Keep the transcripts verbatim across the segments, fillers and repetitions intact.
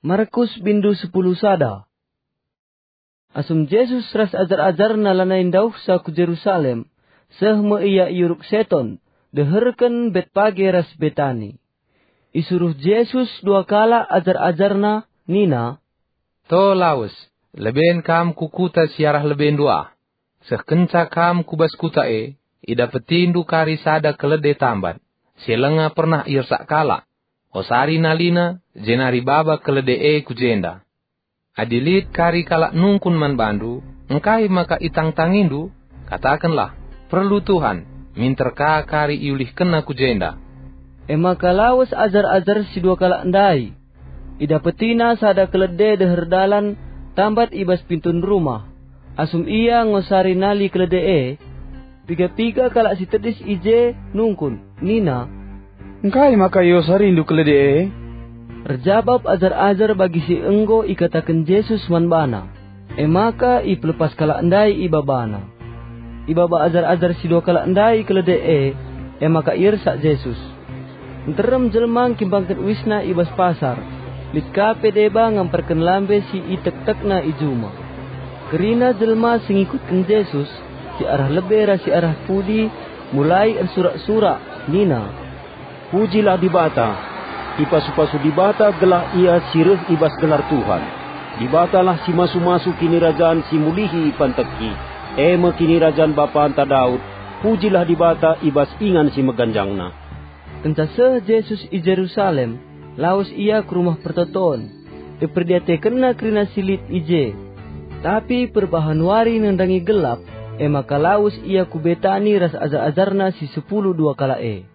Markus bindu sepuluh sada. Asum Jesus ras ajar-ajar nalanain dauh sa ku Jerusalem, seh me iya iuruk seton, deherken bet page ras Betani. Isuruh Jesus dua kala ajar-ajarna, nina, To lawes, leben kam kukuta siarah leben dua. Seh kenca kam kubas kuta e, ida petindu kari sada kelede tambat. Selenga pernah irsak kala. Osari nalina, jenari baba kelede e kujenda. Adilit kari kalak nungkun man bandu, engkai maka itang tangindu, katakanlah, perlu Tuhan, minterka kari iulih kena kujenda. Ema kalawas ajar-ajar si dua kalak ndai. Ida petina sada kelede deher dalan, tambat ibas pintun rumah. Asum ia ngosari nali kelede e, piga-piga kalak si tedis ije nungkun, nina, engkai maka yosari indu kelede e? Terjawab ajar-ajar bagi si enggo ikatakan Jesus manbana. Emaka i pelepas kalak endai ibabana. Ibaba ajar-ajar si dua kalak endai kelede e, emaka irsak Jesus. Enterem jelmang kimbangkan wisna ibas pasar. Litka pedeba ngamperken lambe si itek-tekna ijuma. Kerina jelma singikutkan Jesus, si arah lebera si arah pudi, mulai ersurak-surak, nina, pujilah dibata. Ipasu-pasu dibata gelah ia sireh ibas gelar Tuhan. Dibatalah si masu-masu kini rajaan si mulihi panteki. Ema kini rajaan bapa anta Daud. Pujilah dibata ibas ingan si meganjangna. Kencaseh Jesus i Jerusalem, laus ia ke rumah pertoton. Iperdiate kena kerina silit ije. Tapi perbahan wari nendangi gelap, emaka laus ia kubetani ras azar-azarna si sepuluh dua kala e.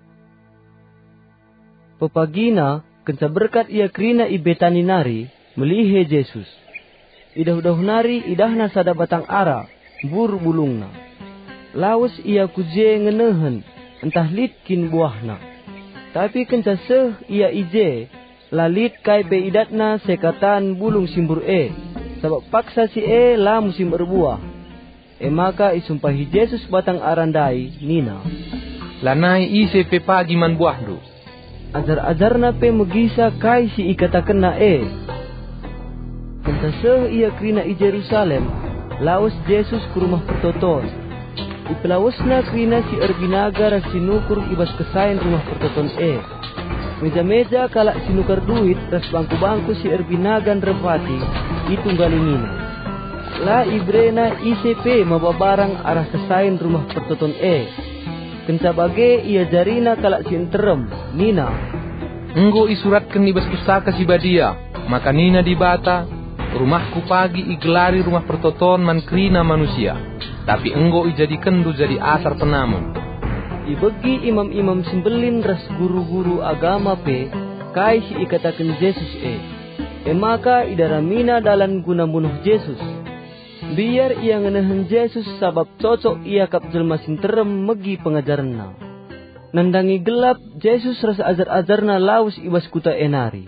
Pepagina, kenca berkat ia kerina ibetani nari, melihe Jesus. Idah-udah nari idahna sada batang ara, bur bulungna. Laus ia kuje ngenehen, entah litkin buahna. Tapi kenca seh ia ije, lalit kai be idatna sekatan bulung simbur e, sabab paksa si e la musim berbuah. Emaka isumpahi Jesus batang arandai, nina, lanai ise pe pagi man buahdu. Ajar-ajarna pe megisa kai si ikatakenna e. Kentaseh ia kerina i Jerusalem, laos Jesus ke rumah pertoton. Ipelawasna kerina si erbinaga ras sinukur ibas kesain rumah pertoton e. Meja-meja kalak sinukar duit ras bangku-bangku si erbinagan repati, itunggalingina. La ibrena I C P mababarang arah kesain rumah pertoton e. Kenca bage ia jarina kalak si enterem, nina, enggo isuratkan ibas pustaka si badia, maka nina dibata, rumahku pagi igelari rumah pertoton man krina manusia, tapi enggo ijadikan du jadi asar penamun. Ibegi imam-imam sembelin ras guru-guru agama pe, kai si ikatakan Jesus e. Emaka idaramina dalan guna bunuh Jesus. Biar ia ngenehen Jesus sabab cocok ia kap jelma sinterem megi pengajaranna. Nandangi gelap Jesus rasa ajar-ajarna laus ibas kuta enari.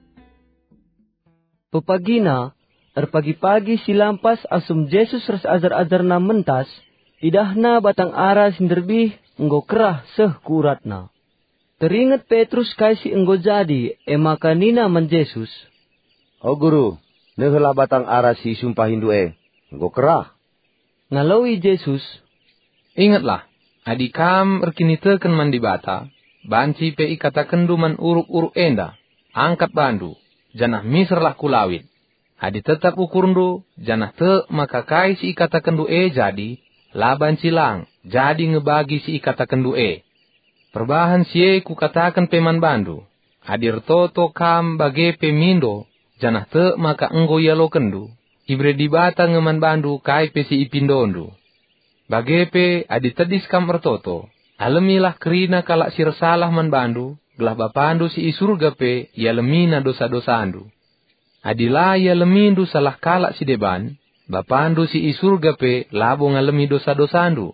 Pepagina, erpagi-pagi silampas asum Jesus rasa ajar-ajarna mentas, idahna batang ara sinderbih enggo kerah seh kuratna. Teringat Petrus kaisi enggo jadi, emaka nina man Jesus, O guru, nehela batang ara si sumpah hindu e. Enggo kerah. Ngalawi Jesus, ingatlah, adikam erkiniteken man dibata, banci pe ikataken du man uruk-uruk enda, angkat bandu, janah miserlah kulawit. Adi tetap ukurndu, janah te maka kai si ikataken du e jadi, laban cilang, jadi ngebagi si ikataken du e. Perbahan siye ku katakan peman bandu, adir toto kam bage pemindo, janah te maka enggo yalo kendu. Ibre dibata ngeman bandu kai pe si ipindondu. Bagepe adi tedis kam ertoto. Alemilah kerina kalak si resalah man bandu. Gelah bapandu si isurga pe ya lemina dosa-dosandu. Adilah ya lemindu salah kalak si deban. Bapandu si isurga pe labo ngalemi dosa-dosandu.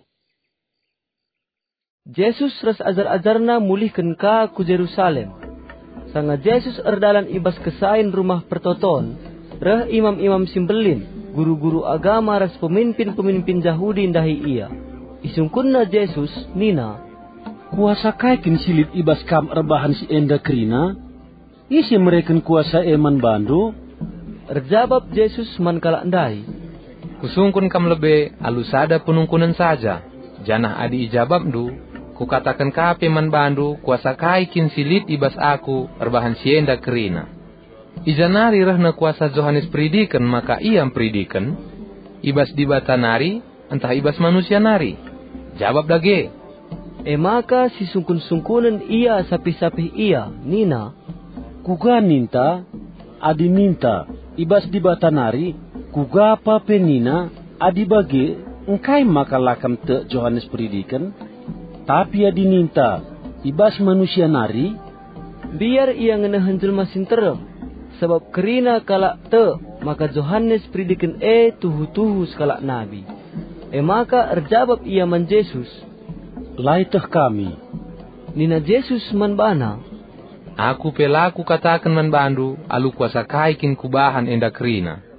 Jesus ras ajar-ajarna mulihken ka ku Jerusalem. Sanga Jesus erdalan ibas kesain rumah pertoton. Reh imam-imam simbelin, guru-guru agama ras pemimpin-pemimpin Yahudi ndahi ia. Isungkunna Jesus, nina, kuasa kai kin silit ibas kam erbahan si enda kerina? Isi mereken kuasa eman bandu, Erjabab Jesus man kalak ndai, Kusungkun kam lebe alusada penungkunan saja. Janah adi ijabab du, kukatakan kape man bandu kuasa kai kin silit ibas aku erbahan sienda kerina. Ijanari rehna kuasa Johannes pridikan maka iam pridikan, ibas dibata nari entah ibas manusia nari. Jawab dage. E maka si sungkun-sungkunan ia sapih-sapih ia, nina, Kuga ninta, adi ninta, ibas dibata nari, kuga apa penina, adi bagi, engkai makalakam te Johannes pridikan, tapi adi ninta, ibas manusia nari, biar ia ngenahan jelma sinterem, sebab kerina kalak te, maka Johannes pridikan e tuhu-tuhu sekalak nabi. E maka erjabab ia man Jesus, laitah kami. nina Jesus man bana, Aku pelaku katakan man bandu alu kuasa kai kin kubahan enda kerina.